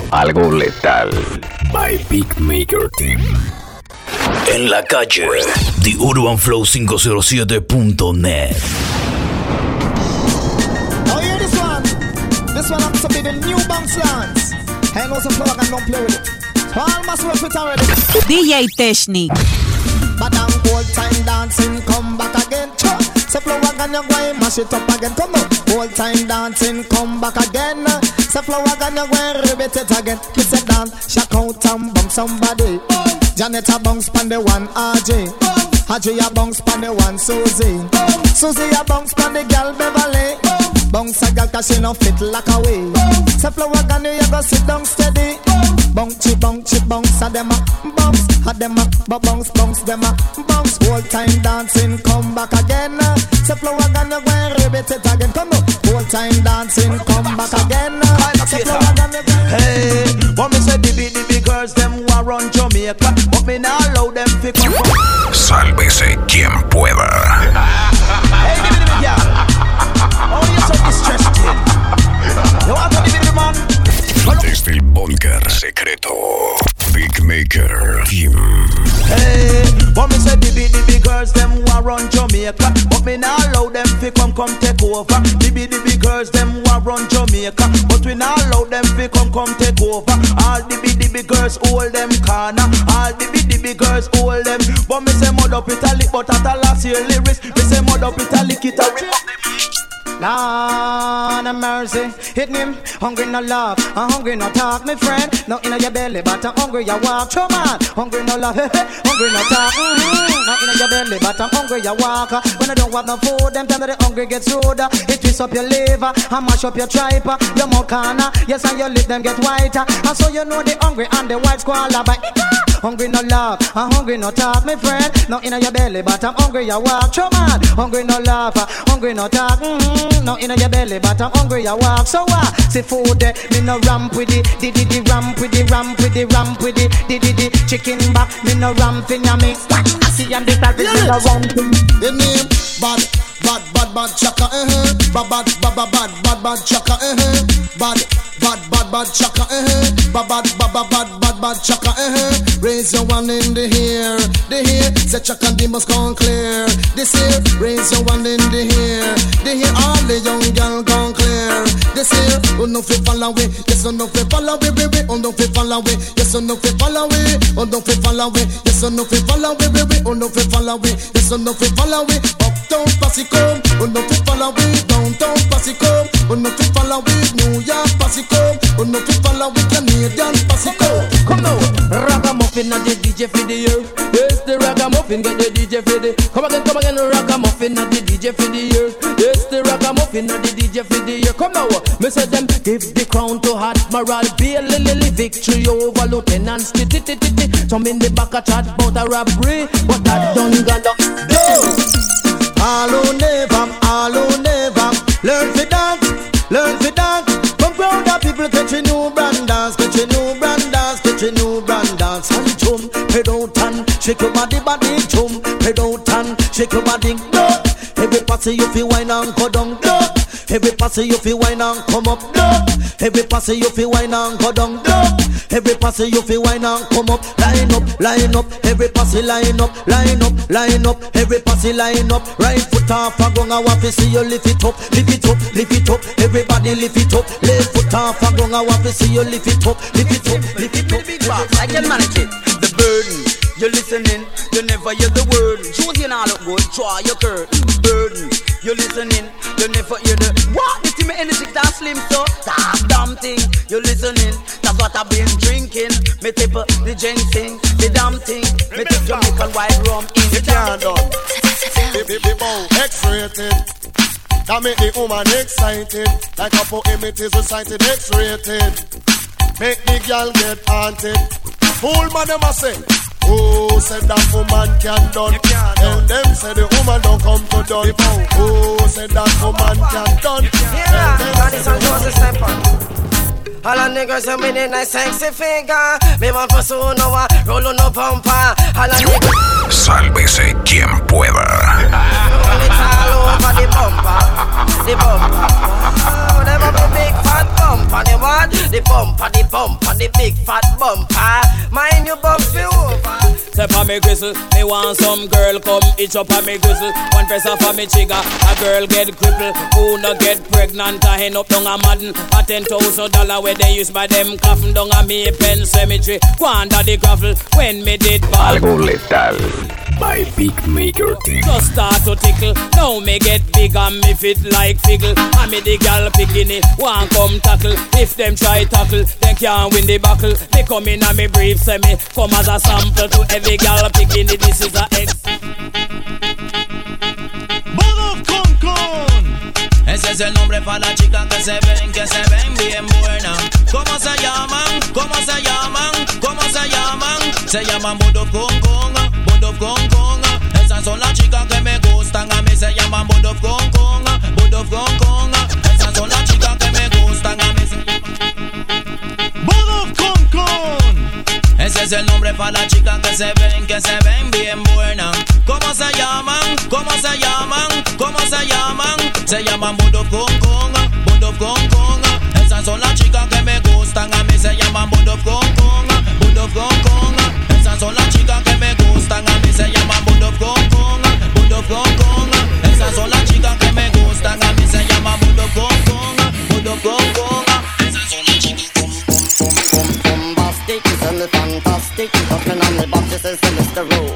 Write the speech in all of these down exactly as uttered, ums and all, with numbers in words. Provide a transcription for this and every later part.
algo letal. By Beatmaker Team. En la calle, The Urban Flow quinientos siete punto net. Oh, hear this one. This one has to be the new bounce lines. Hang on some plug and don't play with it. All must work it already. D J Technic. Madam old time dancing, come back again. Say flow again, you go and mash it up again. Come on, old time dancing, come back again. Say flow again, you go and ribbit it again. It's a dance, shock out and bump somebody. Janet a bounce pan the one R J. R J a bounce pan the one Susie. Susie a bounce pan the girl Beverly. Bounce a girl 'cause she no fit like a way. Say flow again, you go sit down steady. Bounce, bounce, bounce, a dem a bounce, a dem a bounce, bounce, dem a bounce. Whole time dancing, come back again. Say flow again, you go and ribbit it again. Come on, whole time dancing, come back again. Say flow again, you go. Hey, what me say, the big, the big girls them who are run Jamaica, but me now allow them to come from. Sálvese quien pueda. Hey, the big, the big girl. Oh, you so distressed, kid. You want to be the man? Desde el búnker secreto, Beatmaker Team. Hey, what me say, the big, the big girls them who are run Jamaica, but me now allow them to come come take over. The big, the big girls them who are run Jamaica, but we now allow them to come come take over. All the big, the big girls hold them corner. All the big, the big girls hold them. But me say mud up italic, but at a last year lyrics, me say mud up italic, it a rip up the Lord have mercy, hit him. Hungry no love, I'm hungry no talk, my friend. No in your belly, but I'm hungry you walk. Come on, hungry no love, hungry no talk. Mm-hmm. No in your belly, but I'm hungry you walk. When I don't have no food, them time that the hungry gets ruder. It twists up your liver, and mash up your tripe. Your mouth corner, yes, and your lip them get whiter. And so you know the hungry and the white squalor. But hungry no love, I'm hungry no talk, my friend. No in your belly, but I'm hungry you walk. Come on, hungry no love, hungry no talk. Mm-hmm. No in your belly, but I'm hungry you walk. So what? Uh, see food, eh, me no ramp with it. Di di di ramp with it, ramp with it, ramp with it. Di di di chicken back, me no ramp in ya me. I see and the type is no ramping. The name bad, bad, bad, bad chaka, eh uh-huh. Bad, bad, bad, bad, bad, bad, bad chaka, eh uh-huh. Bad, bad, bad, bad chaka, eh uh-huh. Bad, bad, bad, bad, bad, bad, bad chaka, eh uh-huh. Raise your one in the air, the air. Say chaka, they must come clear. This here, raise your one in the air, the air. All the young girl gone clear. This here, oh no fi follow away, yes oh no fi follow away, baby, oh no fi follow away, yes oh no fi follow away, oh no fi follow away, yes oh no fi follow away, baby, oh no fi follow away, yes oh no fi follow away. Uptown Posse come, oh no fi follow away, downtown Posse come, oh no fi follow away, New York Posse come, oh no fi follow away, Canadian Posse come. Come now, ragamuffin and the D J for the year. Yes, the ragamuffin get the D J for the. Come again, come again, ragamuffin and the D J for the year. Yes, the ragamuffin and the D J for the year. Come now, me say them give the crown to Admiral Bailey, Lily, victory over Lieutenant Stitty, Titty, Titty. Some in the back a chat about a robbery, but that done gone down. All who never, all who never learn to dance, learn to dance. Come proud of people catch a new brand dance, catch a new brand dance, catch a new brand dance. And jump, head out and shake your body, body jump, head out and shake your body. No, every party you feel wine and go down. No, every party you feel wine and come up. No, every party you feel wine and go down. No, every party you feel wine and come up. Line up, line up, every party line up, line up, line up, every party line up. Right foot off a gong, I want to see you lift it up, lift it up, lift it up. Everybody lift it up. Left foot off a gong, I want to see you lift it up, lift it up, lift it up. Big boss, I can manage it. The burden, you're listening, you never hear the word. Choosing all up good, draw your curtain. Burden, you're listening, you never hear the what? The team energy that slim so that damn thing. You're listening, that's what I've been drinking. Me tip the ginseng, the damn thing. Me tip Jamaican white rum in the damn done. X-rated, that make the woman excited, like a poem it is recited. X-rated, make the girl get haunted. Fool man them a say, oh, said that woman can done. Tell them say the woman don't come to done. Oh, said that woman can done. Yeah, that is on Joseph Stepper. All the niggas are with a nice sexy figure. Me want for soon over, roll on no bumper. All the niggas. Sálvese quien pueda. When it's all over the bumper, the bumper. Oh, never be big fat bumper, the what? The bumper, the bumper, the big fat bumper. Mind you bump you over. Step on me gristle, me want some girl come itch up on me gristle. One press off on me trigger, a girl get crippled. Who no get pregnant, a hen up down a madden. A ten thousand dollar where they use by them coffin down a me pen cemetery. Go under the gravel when me did ball. Algo letal by Big Maker Team. Just start to tickle, now me get big and me fit like figgle. And me the gal picking it, one come tackle. If them try tackle, they can't win the battle. They come in and me brief say me come as a sample to every gal picking it. This is a ex. Bodo con con. Ese es el nombre para la chica que se ven, que se ven bien buenas. ¿Cómo se llaman? ¿Cómo se llaman? ¿Cómo se llaman? Se llaman Bodo con con, Bodo con con. Esas son las chicas que me gustan, a mí se llaman Bodo con con, Bodo con con. Esas son las chicas que me gustan, a mí se llaman Bodo con con. Ese es el nombre para las chicas que se ven, que se ven bien buenas. ¿Cómo se llaman? ¿Cómo se llaman? ¿Cómo se llaman? Se llaman Bodo con con, Bodo con con. Esas son las chicas que me gustan, a mí se llaman Bodo con con, Bodo con con. Esas son las chicas que me gustan, a mí se llaman Bodo con con, Bodo con con. Esas son las chicas que me gustan, a mí se llaman Bodo con con, Bodo con con. Esas son las chicas que bombastic, send it fantastic. Talking on the box, this is the Mister Rowe.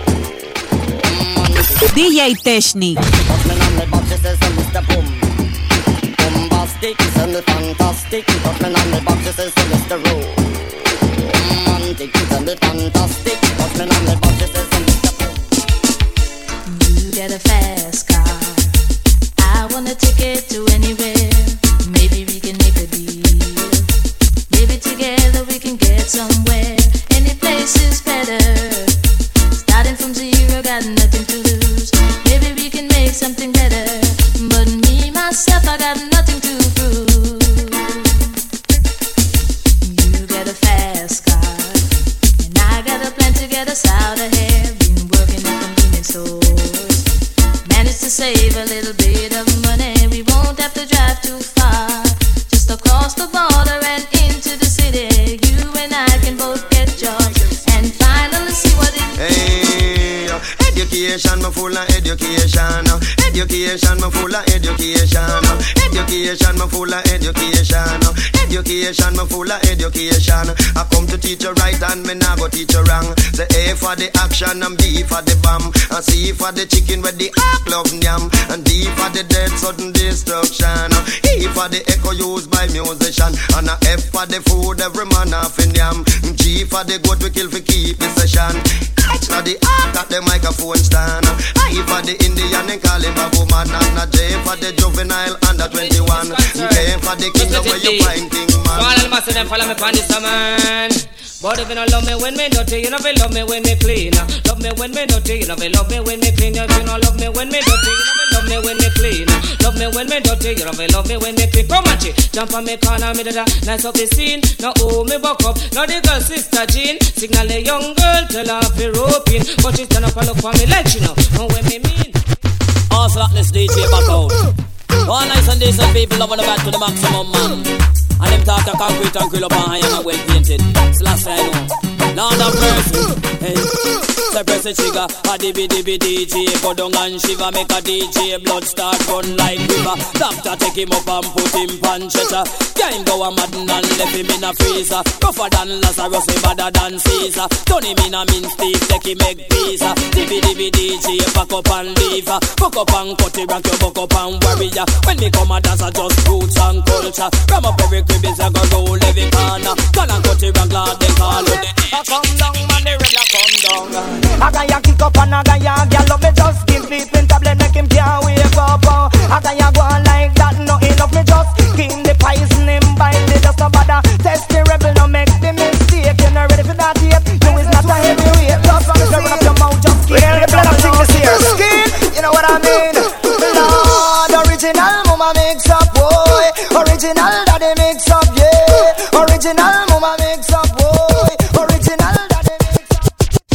D J Technic. Talking on the box, this is the Mister Boom. Bombastic, send it fantastic. Talking on the box, this is the Mister Rowe. Romantic, send it fantastic. Talking on the box, this is the Mister Boom. You get a fast car. I want a ticket to anywhere. Maybe we can make a deal. Maybe together we can get somewhere. Any place is better. Starting from zero, got nothing to lose. Maybe we can make something better. But me, myself, I got nothing to prove. You get a fast car, and I got a plan to get us out of here. Been working at convenience stores. Managed to save a little bit of money. We won't have to drive too far. Just across the border and into the city. You and I can both get joy and finally see what it Hey, education, me full of education. Education, me full of education. Education, me full of education. Education, me full of education. I come to teach you right and me nah go teach you wrong. The A for the action and B for the bomb. And C for the chicken with the ark love yam. And D for the dead sudden destruction. E for the echo used by musician. And a F for the food every man off in yam. G for the goat we kill for keep the session. H for the ark that the microphone stand. I for the Indian and call him a woman. And a J for the juvenile under twenty-one. K for the kingdom where you find king man. All the master them follow me on this man. But if you don't love me when me dirty, you know if you love me when me clean. Love me when me dirty, you know if you love me when me clean. If you don't love me when me dirty, you know if you love me when me clean. Love me when me dirty, you know if you love me when me clean. Come on, chi, jump on me corner, me da da, nice up the scene. Now oh me buck up, now the girl sister Jean. Signal a young girl, tell her to rope in. But she stand up and look for me like you know, know what me mean. All slackness D J back out. All nice and decent people loving the back to the maximum man. And them talk the concrete and grill up and iron and well painted. It's last I know. Lord of mercy, hey. Say press the trigger, a dibby dibby D J. Go down and shiver, make a D J. Blood start run like river. Doctor take him up and put him pan stretcher. Can't go a madden and left him in a freezer. Rougher than Lazarus, me badder than Caesar. Turn him in a mince beef, take him egg pizza. Dibby dibby D J, pack up and leave. Fuck up and cut it, rank your buck up and warrior. When me come a dance, I just roots and culture. Ram up every crib, is a go roll every corner. Call and cut it, rank glad they call it. Come down, man, the regular come down. I got ya kick up and I got ya girl love me just give sleeping tablet make him can't wake up. I got ya go on like that, no enough me just give him the poison him bind it just no bother. Test the rebel, no make the mistake. You're not ready for that yet. You is not a heavyweight. Just run up your mouth, just keep it. The blood of things here. Skin, you know what I mean? Lord, original mama mix up, boy. Original daddy mix up, yeah. Original mama mix up, boy. Original daddy mix up.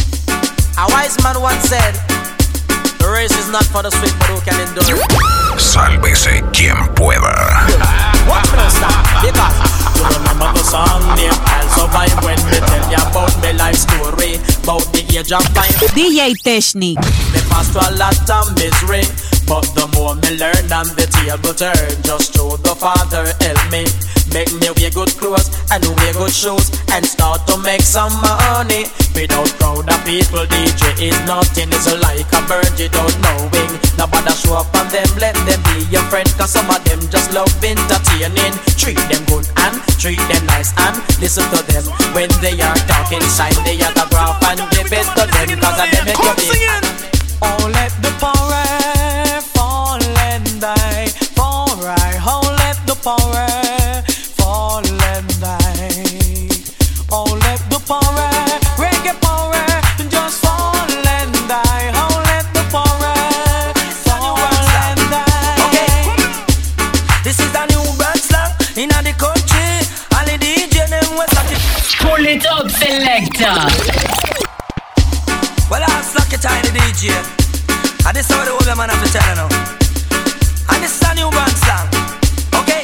A wise man once said, the race is not for the swift, but who can endure. Sálvese quien pueda. What can I stop? Because you remember the song named I'll Survive age of five. D J Technic. Me pass to a lot of misery, but the more me learn and the table turn. Just through the Father help me, make me wear good clothes and wear good shoes and start to make some money. Without crowd of people, D J is nothing. It's like a bird without no wing. Nobody show up on them, let them be your friend, cause some of them just love entertaining. Treat them good and treat them nice and listen to them when they are talking. Sign the autograph and give it to them, cause of them make you big. Oh, let the power fall and die. For I, oh, let the power fall and die. Oh, let the power, reggae power, just fall and die. Oh, let the power fall and die. Okay, this is the new brand slang in the country. All the D J them was like it. Pull it up, selector. Well, I'm stuck it tiny D J. And this is how the old man have to tell you now. And this is a new brand slang. Okay,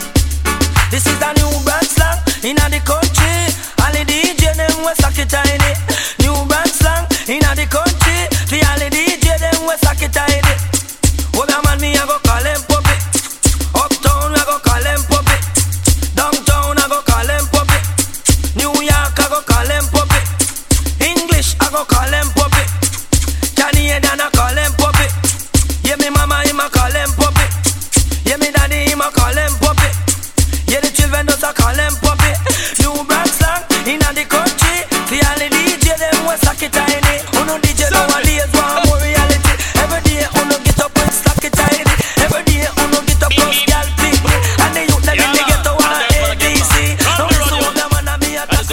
this is the new brand slang in the country. All the D J them was stuck it tiny. New brand slang in the country. The all the D J them was stuck it tiny. Old man me I go call him puppy. Uptown I go call him puppy. Downtown I go call him puppy. New York I go call him puppy. English I go call him puppy. Canadian I call him puppy. Yeah, me mama him a call him puppy. Yeah, me daddy him a call him puppy. Yeah, the children just a call him puppy. New brand slang inna the country. The all the D J them was suck it tiny. Uno D J nowadays want more reality. Every day uno get up and suck it tiny. Every day uno get up and girl pick me. And the youth them in the ghetto want A B C. Now this one them and me a talk.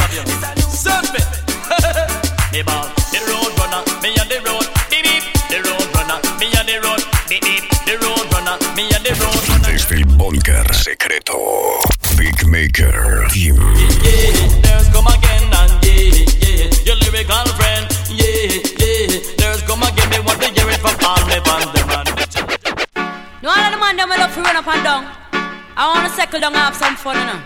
Surf it. Me ball, the road runner, me and the road, beep beep. The road runner, me and the road, beep beep. The road runner, me and the road runner. Desde el búnker secreto, Big Maker Team. Yeah, there's come again and yeah, yeah, your lyrical friend. Yeah, yeah, there's come again. Me want to hear it from all me bands, them and no all of the man them will love to run up and down. I wanna settle down and have some fun, you know.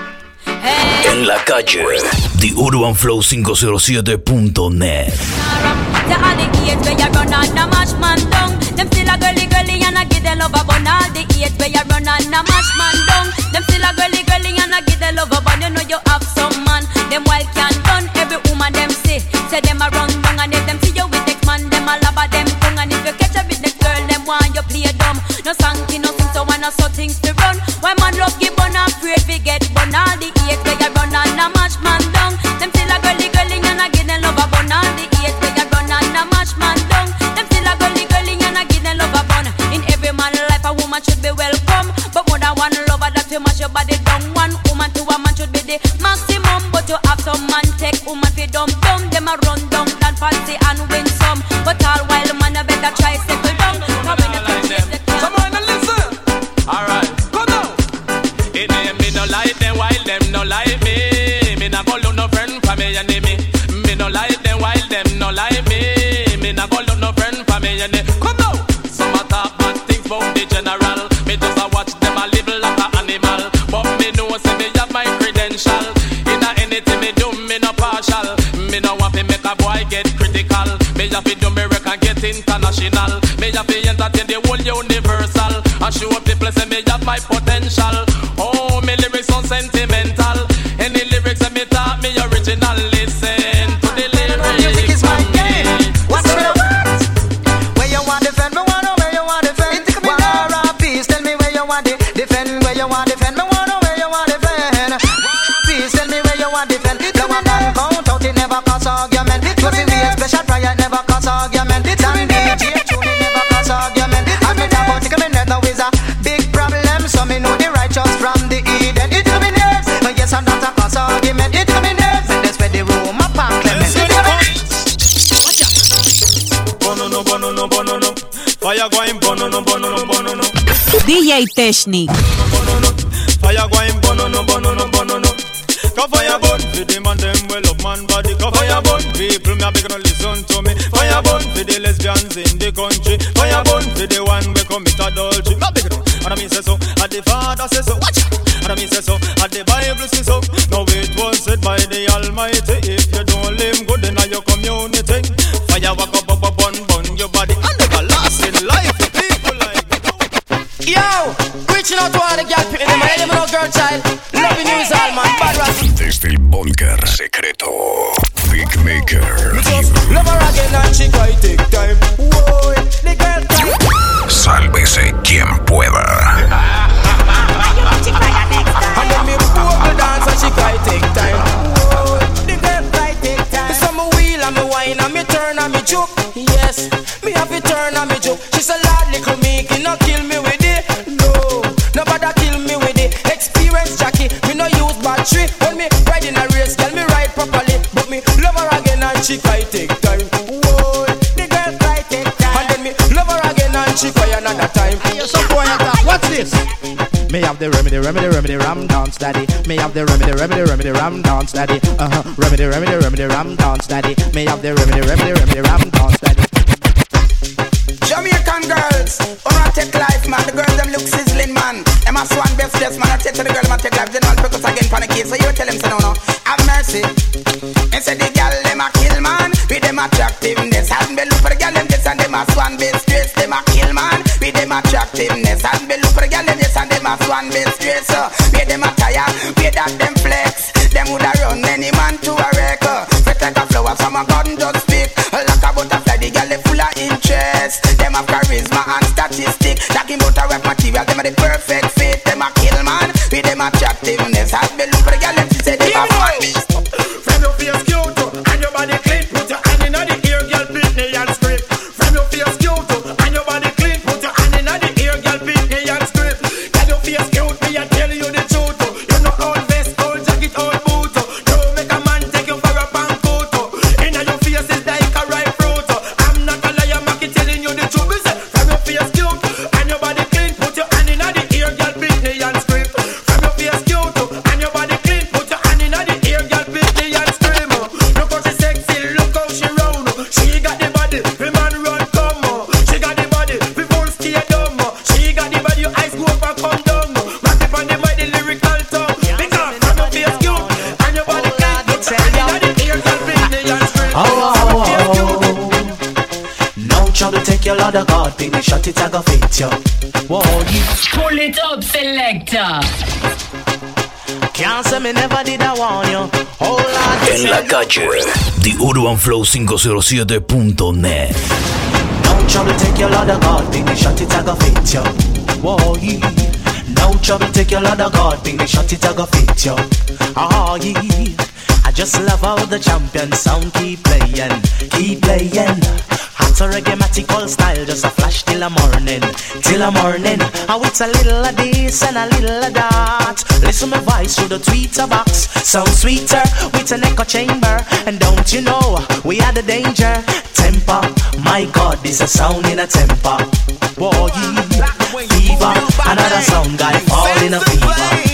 Hey. En la calle, The Urban Flow five oh siete punto net. The alligators where you run on a mash man down. Them still a girly girly and I give them love a bun. All the eight where you run on a mash man down. Them still a girly girly and I give them love a bun. You know you have some man. Them wild can done. Every woman them say, say them a run down. And if them see you with next man, them a love a them tongue. And if you catch a with next girl, them want you play dumb. No sanky, no sing, so one no so things to run. Why man love give bun afraid we get bun. All the eight where you run on a mash man down. Them still a girly girly and I give them love a bun. All the eight where you run on a mash man down. Them still a girly girly and I give them love a bun. In every man life a woman should be welcome, but more than one lover that you mash your body down. One woman to a man should be the maximum, but you have some man take woman fi dumb dumb. Them a run down and fancy and win some, but all while man a better try settle down. Now when you touch them, come on and listen. Alright, come on. It ain't me no like them while them no like me. Me nah go look no friend for me enemy. Me no like them while them no like me. Me nah go look no friend for me enemy. Come on. Some a talk bad things about the general. Me just a watch them a live like a animal. But me know say me have my credential. Inna anything me do me no partial. Me no want to make a boy get critical. Me have to do me record get international. Me have to entertain the whole universal. And show up the place and me have my potential. Oh, me lyrics so sentimental. Any lyrics that me talk me original. Listen to the lyrics. Music is my game. What's the what? Where you want defend me? Wanna where you want defend? War or peace? Tell me where you want to defend. Where you want defend me? Wanna where you want defend? War or peace? Tell me where you want defend. The one that count out it never cause argument. To be a special riot never cause argument. Dan D J tune it never cause argument. And me talk about taking me net now is a big problem. So me know the righteous from the Eden. It to me nerves. Yes, and that's a cause argument. It to me nerves. And that's where the room up and clement. Bono no, bono no, bono no. Fire going bono no, bono no, bono no. D J Technic. Fire going bono no, bono no, bono no. Go fire burn, for the man them well up man body. Go fire burn, people me a big no listen to me. Fire burn, for the lesbians in the country. Fire burn, for the one we commit adultery. Not big no, and I mean say so, and the father say so. Watch out, and I mean say so, and the Bible say so. Now it was said by the Almighty, if you don't live good in your community. my child. Loving you is all, man. Bad rap. Desde el búnker secreto, Big Maker. Love her again and she quite take time. Whoa, the girl time. Sálvese quien pueda. And then me vocal dance and she quite take time. Whoa, the girl quite take time. So me wheel and me wine and me turn and me juke. Yes, me have to turn and me juke. She said, Lord, little me, you no kill me with it. No, nobody kill me with it. Experience Jackie, me no use battery. When me ride in a race, tell me ride properly. But me love her again and she quite take time. Whoa, the girl quite take time. And then me love her again and she quite another time. So boy, what's this? Me have the remedy, remedy, remedy, ram dance, daddy. Me have the remedy, remedy, remedy, ram dance, daddy. Uh huh. Remedy, remedy, remedy, ram dance, daddy. Me have the remedy, remedy, remedy, ram dance, daddy. Jamaican girls, wanna take life, man. The girls them look sizzling, man. Em a swan best dress, man. I take to the girl, man. Take life. General focus again, panic. So you tell him, say no, no. Have mercy. And say the girl them a kill, man. With them attractiveness, and be look for the girl them this and them a swan best dress. Them a kill, man. With them attractiveness, and be look for the girl them this and them a swan best dress. So with them a tire, with that them flex. Them woulda run any man to a wreck. Fi take a flower from a garden just speak. Like a butterfly, the girl they full of interest. Them have charisma and statistics. Talking about a rap material, them are the perfect fit. Them a kill man with them attractiveness. Has been look for the girl, them she say them a fun beast. From your face cute and your body clean, put your hand in the ear, girl, Britney and strip. From your face cute and your body clean, put your hand in the ear, girl, Britney and strip. Girl, your face cute, me I tell you the truth. You know old vest, old jacket, old boot. Don't make a man take you for a pancoat. Inna your face is like a ripe fruit. I'm not a liar, Mackie telling you the truth. Me say, from your face cute and your body clean, put your hand in the ear, girl, Britney and strip. From your face cute and your body clean, put your hand in the ear, girl, Britney and scream. Look how she sexy, look how she round. She got the body, the man run come. She got the body, the full stadium. She got the body, your eyes go up and come down. Rock it on the mic, the lyrical tongue. Because from your face cute and your body clean, put your hand in the ear, girl, Britney and scream. Oh, oh, oh. No trouble, take your Lord of God, baby, shut it, I go fit you. Whoa, you Pull it up, selector. can't say me never did I warn you. Hold on. En la calle, The Urban Flow cinco cero siete punto net. No trouble, take your Lord of God, baby, shut it, I go fit you. Whoa, yeah. No trouble, take your Lord of God, baby, shut it, I go fit you. Oh, yeah. I just love how the champion sound keep playing, keep playing. Hot a reggae-matical style, just a flash till the morning, till the morning. And it's a little of this and a little of that. Listen my voice through the tweeter box, sound sweeter with an echo chamber. And don't you know, we are the danger. Temper, my God, this a sound in a temper. Whoa, yeah. Fever, another sound guy fall in a fever.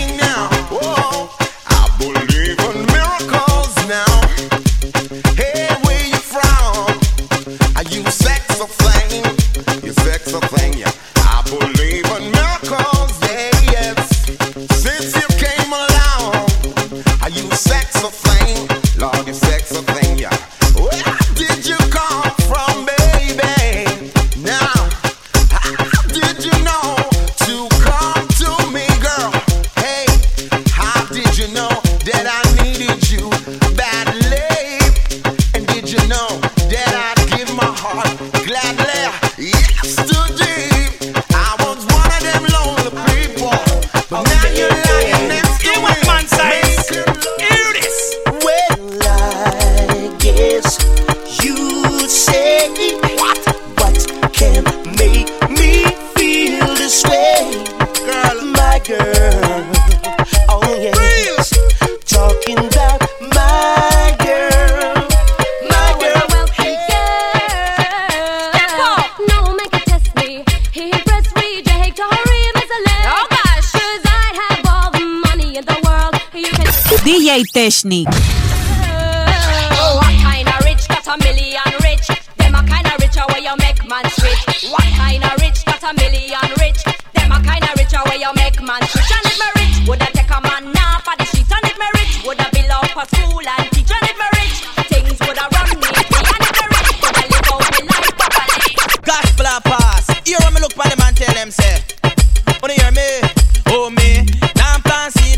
D J Technic. Oh, what kind of rich got a million rich? Them a kind of rich where you make man switch. What kind of rich got a million rich? Them a kind of rich where you make man switch. And if me rich, woulda take a man now for the street. And if me rich, woulda build up a school and teach. And if me rich, things woulda run me. And if me rich, woulda live out me life properly. Gospel a pass. Hear when me look for them and tell them say, wanna hear me? Oh me, now I'm plan see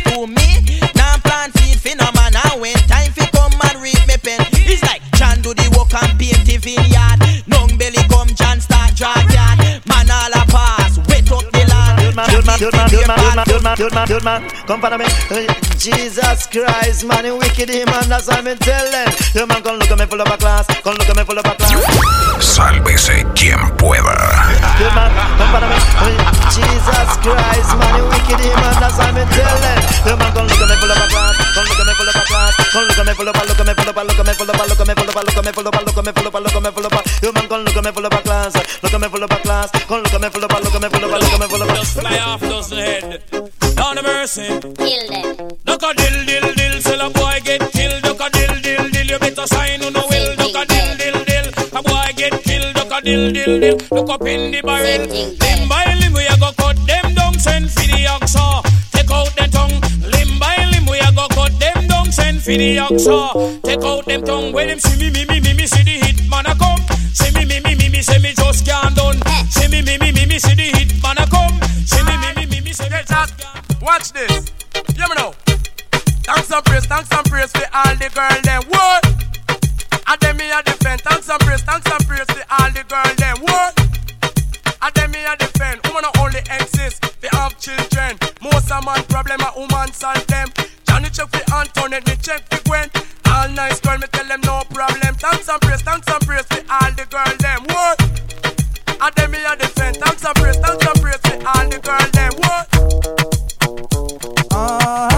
to me. Now plant feed for no man and when time fi come and reap me pen. It's like John do the work and paint the vineyard. Nung belly come John start draw yard. Man all a pass, wet up the land. Good man, good man, good man, good man, good man, good man, good man. Come follow me. Jesus Christ, man, you wicked him, man, that's what I'm telling. You man, come look at me full of a class. Come look at me full of a class. Sálvese quien pueda. Good man, come follow me. Jesus Christ, man, you wicked him, man, that's what I'm telling. You man, come look at me full of a class. Come look at me full of a class. Come look at me full of a, look at me full of a, look at me full of a, look at me full of a, look at me full of a, look at me full of a, look at me full of a. You man, come look at me full of a class. Look at me full of a class. Come look at me full of a, look at me full of a, look at me full of a. Just fly off dozen head. Down the mercy. Kill them. Look a dill dill dill, sell a boy get killed. Look a dill dill dill, you better sign on the will. Look a dill dill dill, a boy get killed. Look a dill dill dill, look up in the barrel. Limb by limb we a go cut them down, send for the oxa. Take out the tongue. Limb by limb we a go cut them down, send for the oxa. Take out them tongue. When them see me me me me me see the hit man a come. See me me me me me see me just can't done. See me me me me me see the hit man a come. See me me me me me see me just can't. Watch this. Hear me now. Thanks and praise, thanks and praise for all the girl them. What? And them me a defend. Thanks and praise, thanks and praise for all the girl them. What? And them me a defend. Woman only exist. They have children. Most of man problem a woman solve them. Johnny check for Antoinette, me check for Gwen. All nice girl, me tell them no problem. Thanks and praise, thanks and praise for all the girl them. What? And them me a defend. Thanks and praise, thanks and praise for all the girl them. What? Uh-huh.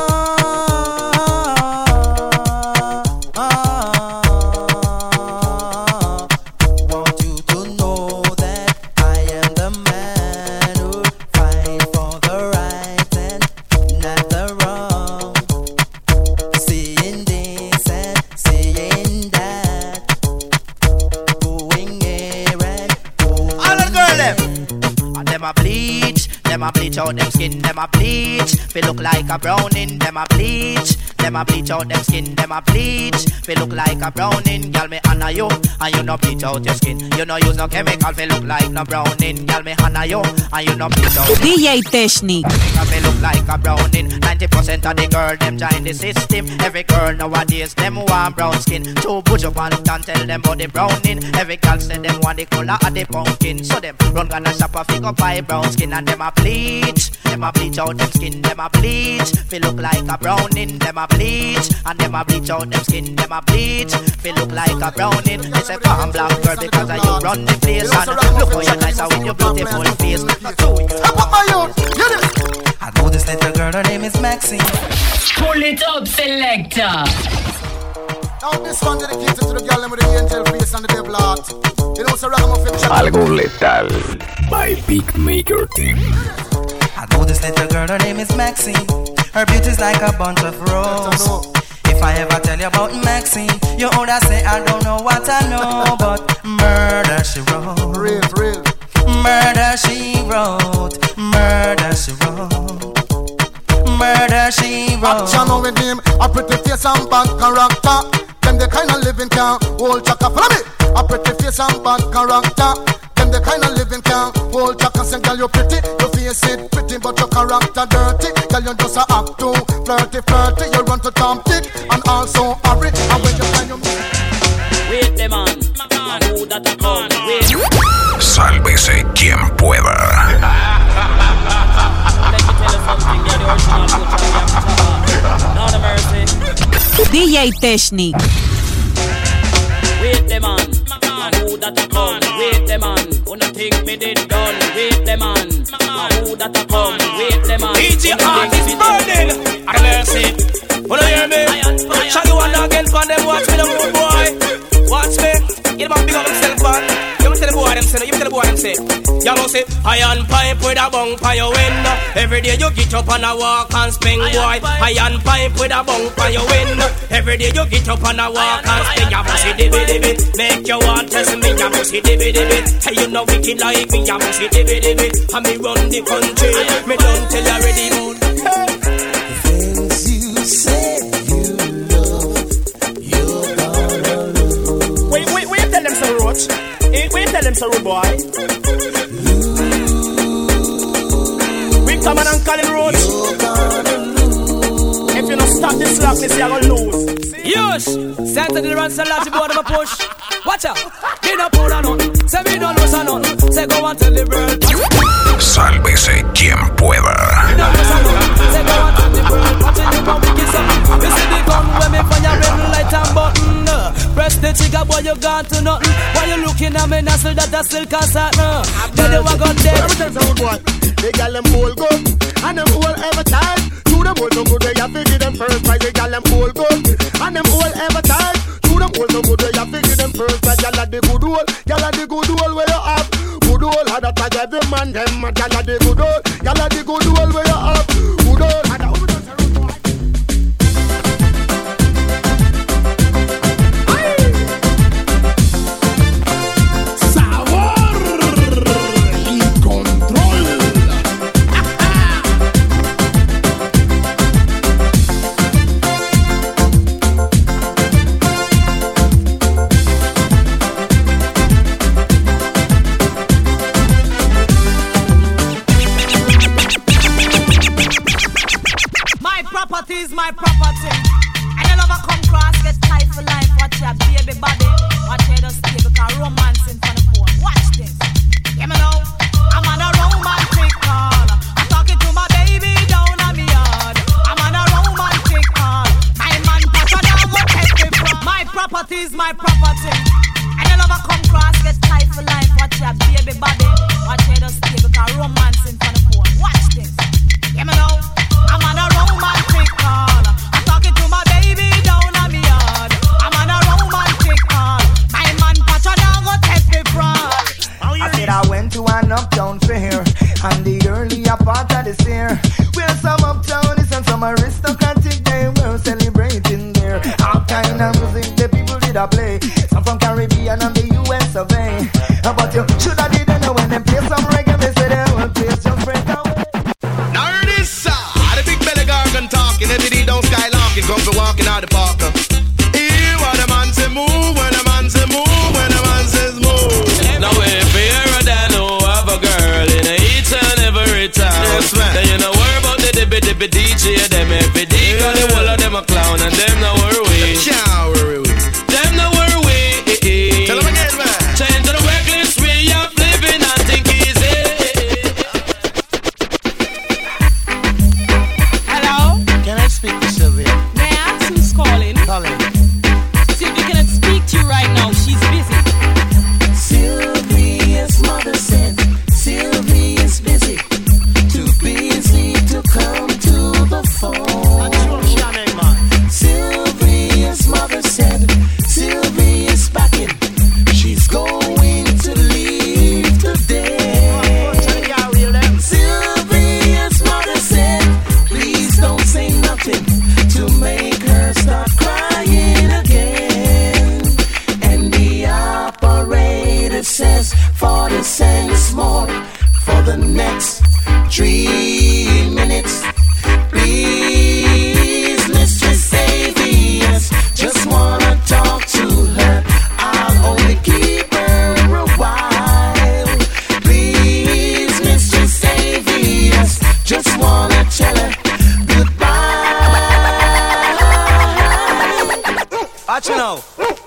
Them a bleach out them skin, them a bleach. Fi look like a browning, them a bleach. Them a bleach out them skin, them a bleach. Fi look like a browning, girl me honor you, and you no bleach out your skin. You no use no chemical, fi look like no browning, girl me honor you, and you no bleach out. D J Technic. Fi look like a browning. Ninety percent of the girl them join the system. Every girl nowadays them want brown skin. Two push up and can tell them about the browning. Every girl say them want the color of the pumpkin. So them run gonna shop a figure buy brown skin and them a bleach. Them a bleach out them skin, them a bleach. Feel look like a browning, them a bleach. And them a bleach out them skin, them a bleach. Feel look like a browning. They say I'm black girl because I you run the place. And look how you nice with your beautiful face. I know this little girl, her name is Maxine. Pull it up, selector. Now this one dedicated to the girl with the angel face and the devil heart. You know, so Algo Letal by Beatmaker Team. I know this little girl, her name is Maxine. Her beauty's like a bunch of roses. If I ever tell you about Maxine, you older say I don't know what I know, but murder she wrote. Real, real. Murder she wrote. Murder she wrote. Murder she wrote. Action with him, a pretty face and bad character. Them the kind of living can hold chaka. Follow me. A pretty face and bad character. Them the kind of living can hold chaka. Say girl you pretty, your face it pretty, but your character dirty. Girl you just a act too flirty, flirty. You run to Tom Dick and also hurry. And when you find your wait the man, man who that a come. Wait. Sálvese quien pueda. Let me tell you something. You're the original Butcher. Now the mercy. D J Technic. Wait the man, man who that a come. Wait the man, wanna think me did done. Wait the man, man who that a come. Wait the man. D J artist burning. I mercy. Wanna hear me? Shall you wanna again for them? Watch me, the road boy. Watch me. Get about big up himself, man. You tell the boy them say. You tell the boy them say. You know say iron pipe with a bunk on your window. Every day you get up and a walk and spin, boy. Iron pipe with a bunk on your window. Every day you get up and a walk and spin. You must see dibby dibby. Make you want to see me. You must see dibby dibby. Hey, you know wicked like me. You must see dibby dibby. And me run the country. Me don't tell you already. Things you say you love, you're gonna lose. Wait, wait, wait, tell them so, Roach. Wait, wait, tell them so, rude boy. We come on and call him Roach. You're gonna lose. slack, me say I go lose. Yush, send to the run, so large board of a push. Watch out, me no pull a none. Say me don't lose a none. Say go and tell the world. Sálvese quien pueda. Say go and tell the world. Watching you come wicked so. You see the gun when me fire red light and button. Press the trigger, boy, you gone to nothing. Why you looking at me, nostril that I still can't start. Then you a gun dead. Let me tell you boy, they gal them all good, and them all ever tired. To them all no good, they have to give them first prize. They gal them all good, and them all ever tired. To them all no good, they have to give them first prize. Gal the good old, gal the good old where you have. Good old, how that I drive them man them. Gal the good old, gal the good old where you have. Good old, how that. Is my property. And you never come cross, get tight for life. Watch your baby body. Watch your just stay because romance in front of phone. Watch this. Hear me now. I'm on a romantic call. I'm talking to my baby down on me yard. I'm on a romantic call. My man Pasha now go take me from. My property is my property. And you never come cross, get tight for life. Watch your baby body. Watch your just stay because romance in front of phone. Watch this. Hear me now. I'm on a romantic call. I'm talking to my baby down on me yard. I'm on a romantic call. My man Pacha now go take me from. I said I went to an uptown fair, and the earlier part of this year, where some uptownies and some aristocratic they were celebrating there. All kind of music the people did a play. Some from Caribbean and the U S of A. But you should have didn't know when they play some reggae, they say they won't play just break away. Talking, every day down skylarking, come for walking out the park. Hear what the man say move, when the man say move, when the man says move. Now if you're a dad who have a girl in each and every town, yes, then you know worry about the dibby dibby D J, them every day, cause the whole of them a clown and them no worry. Can't worry we. Them no worry. Tell them again, man. Change to the reckless way of living and think easy. Speak to Sylvia. May I ask who's calling? Calling. Sylvia cannot speak to you right now. She's busy. Sylvia's mother said Sylvia's busy. Too busy to come to the phone. Sylvia's mother said Sylvia's packing. She's going to leave today. Sylvia's mother said please don't say nothing to make her start crying again. And the operator says forty cents more for the next three minutes. Please, Mistress Avias, just wanna talk to her. I'll only keep her a while. Please, Mistress Avias, just wanna tell her watch you now.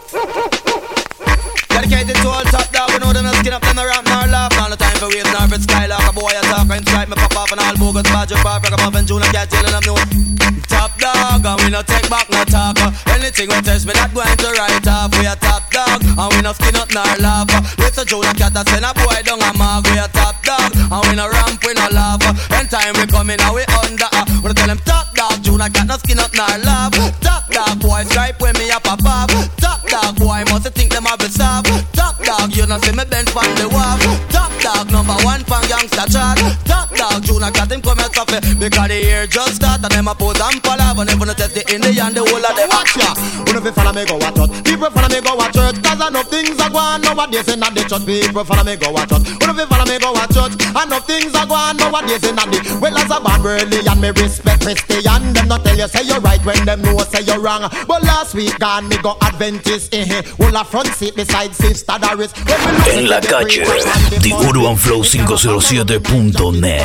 Dedicated to all top dog, we know them no skin up, them no rap, nor laugh. All the time for waves, nor for sky like a boy a talk. And strike me pop off and all bogus, badger, bar, rock up and June and cat telling them no. Top dog, and we no take back no talk. Anything we touch me not going to write off. We a top dog, and we no skin up nor laugh. It's a June and cat that send a boy down a mark. We a top dog, and we no ramp, we no laugh. Anytime we come in, and we under. We tell them top dog, June and cat no skin up nor laugh. Top dog, boy stripe when me a pop off. Top dog, boy must think them have it soft. Top dog, you know see me bend from the wall. Top dog, number one fan gangsta chat. Top dog, June and cat him come and stop it. Because the year just start and them a pose and fall off. And if you test the Indian, the whole of them watch ya. Who know if follow me go watch out? People follow me go watch church. Cause I Enough things are going nowadays in the church. People follow me go a church. Who don't follow me go a church? Enough things are going nowadays in the. Well, as a band really and me respect Christian. Them not tell you say you're right when them know say you're wrong. But last week gone me go Adventist. Eh eh. Well a front seat beside Sister Doris. En la calle, The Urban Flow cinco cero siete punto net.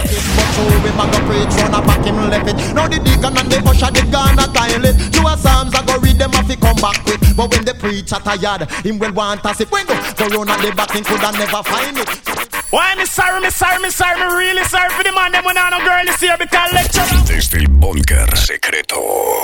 Now the deacon and the usher they gonna toilet. Two a psalms I go read them if he come back quick. But when the preacher tired, him will want us if when go go round the back, him coulda never find it. Why me sorry, me sorry, me sorry, me really sorry for the man them when I no girl is here because lecture. Desde el búnker secreto,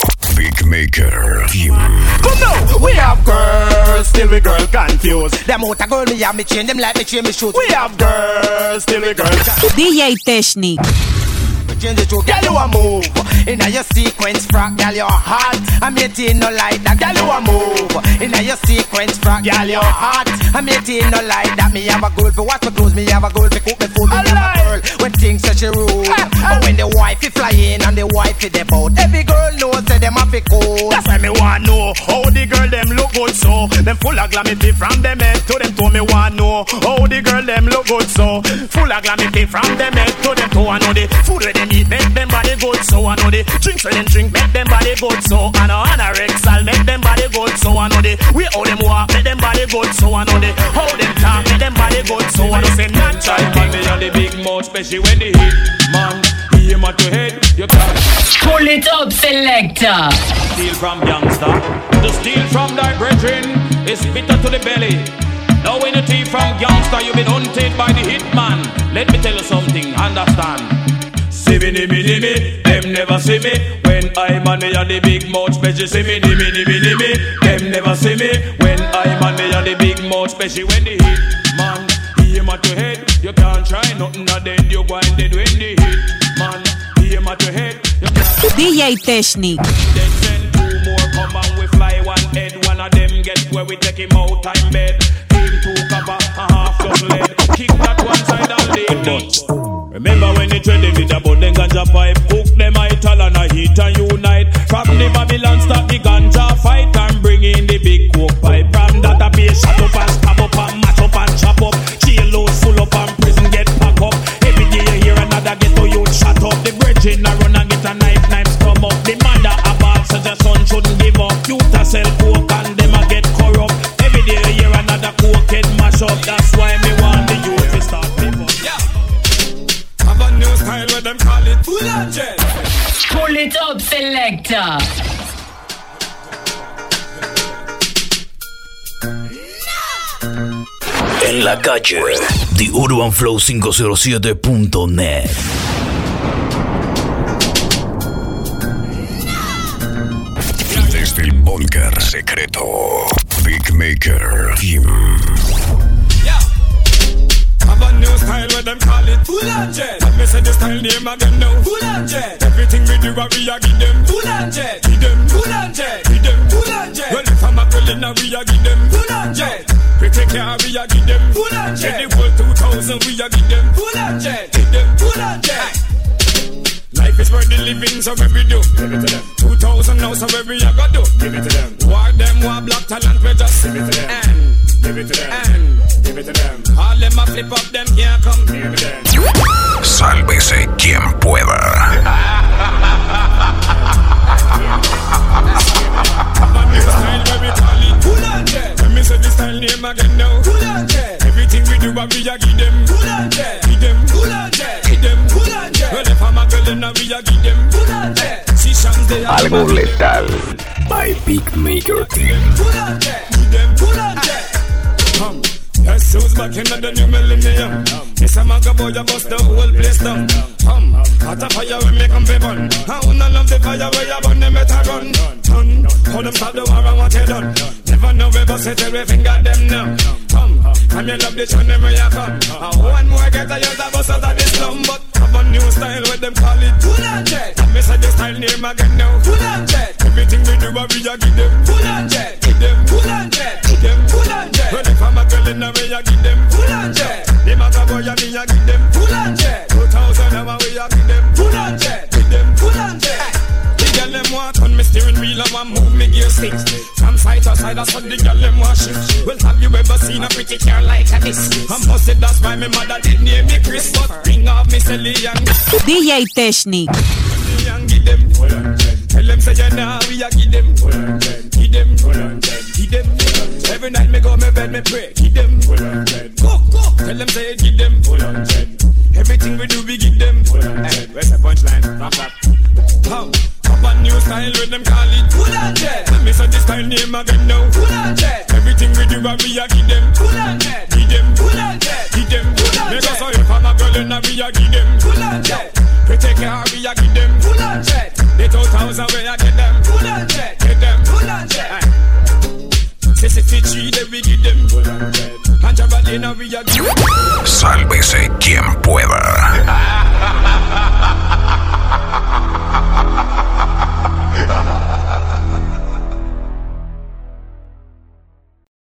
Big Maker Team. Come now, we have girls, still we girl confused. Them out a girl me have me chain, them like me chain me shoes. We have girls, still we girl confused. D J Technic. Change it to girl you a move inna your sequence frock, girl you hot. I'm eighteen no like that, girl you a move inna your sequence frock, girl you hot. I'm eighteen no like that. Me have a goal for wash my clothes, me have a goal for cook my food. Me have a girl when things such a rule. But when the wifey fly in and the wifey they bout, every girl knows that them a fi cool. That's why me want know how the girl them look good so. Them full of glamity from them head to them toe. Me want know how the girl them look good so. Full of glamity from them head to them toe. I know the food where them eat make them body good so. I know the drinks where them drink make them body good so. I know anorexal make them body good so. I know the way how them walk make them body good so. I know the how them talk make them body good so. I know say natural thing. Me on the big mouth, especially when they hit man. Aim at your head, you can't. Pull it up, selector. Steal from youngster, to steal from thy brethren is bitter to the belly. Now when you thief from youngster, you been hunted by the hitman. Let me tell you something, understand. See me, nimmy, nimmy, them never see me. When I'm on me on the big mouth, special see me, nimmy, nimmy, nimmy. Them never see me. When I'm on me on the big mouth, special when the hit man aim at your head, you can't try nothing. And then you go and dead when the hit man aim at your head. D J Technic. Then send two more come and we fly one head. One of them get where we take him out time bed. Team two cover a half dozen lead. Kick that one side and lead nuts. Remember when they trade them with a bundle ganja pipe. Cook them ital and a heat and unite. From the Babylon start the ganja fight and bring in the big coke pipe. From that a be shut up and stab up and mash up and chop up. Jail loads full up and prison get pack up. Every day you hear another ghetto youth shut up. The bridging a run and get a knife, knives come up. The mother a bad so the son shouldn't give up. Youth a sell coke and them a get corrupt. Every day you hear another coke head mash up. That's why me want the youth to start people. Yeah. Have a new style where them call it full and jet. Pull it up, selector. En la calle, The Urban Flow cinco cero siete punto net. Desde el búnker secreto, Big Maker Team. Have a new style where them call it full and jet. Me say the style name again now. Full and jet. Everything we do, we a give them full and jet. Give them full and jet. Give them full and jet. Well, if I'm a girl in a, we a give them full and jet. Pretty car, we a give them full and jet. In the world two thousand, we a give them full and jet. Give them full and jet. Life is worth the living, so what we do? Give it to them. Two thousand now, so what we a go do? Give it to them. War them, war black talent, we just give it to them. And give it to them. And give it to them. All them a flip up, them can't come. Give it to them. Sálvese quien pueda. Style where we call it full and jet. When me say the style name again now. Full and jet. Everything we do, we a give them full and jet. Give them full and jet. Give them full and jet. Well, if I'm a girl, then we a give them full and jet. Algo letal. By Big Maker Team. Full and jet. Give them full and jet. Come. Yes, who's back in the new millennium? This a maga boy, you bust the whole place down. Come, hot a fire when me come for burn. I wanna love the fire where you burn, them better run. Turn, how them start the war and what you done. Never know we bust it every finger them now. Come, come you love the tune them where you come. And one more get a use a bust out of this slum. But have a new style where them call it full and jet. Me say the style name again now. Full and jet. Everything we do, we a give them full and jet. Give them full and jet. Give them full and jet. Well, if I'm a girl in a way, I give them full and jet. The maga boy and me, I give them full and jet. Two thousand hour we, I give them full and jet. Give them full and jet. The girl them want on me steering wheel and one move me gear stick. From side to side, that's what the girl them wash it. Well, have you ever seen a pretty car like this? I'm busted, that's why my mother did name me Chris. But bring up me Sally and D J Technic. and give them full on ten. Tell them say you know we a give them full on ten. Give them full on ten. Give them full on ten. Every night me go me bed me pray. Give them full on ten. Go go. Tell them say give them full on ten. Everything we do we give them full on ten. Hey, where's the punchline? Rap rap. How? Up a new style with them call it full on ten. Let me say this style name again now. Full on ten. Everything we do we a give them full on ten. Give them full on ten. Give them full on ten. Make us so if I'm a girl and we a give them full on ten. We take care, we a give them full on jet. They two thousand where I get them full on jet. Get them full on jet. sixty-three they we give them full on jet. And Jabalina we a give. Sálvese quien pueda.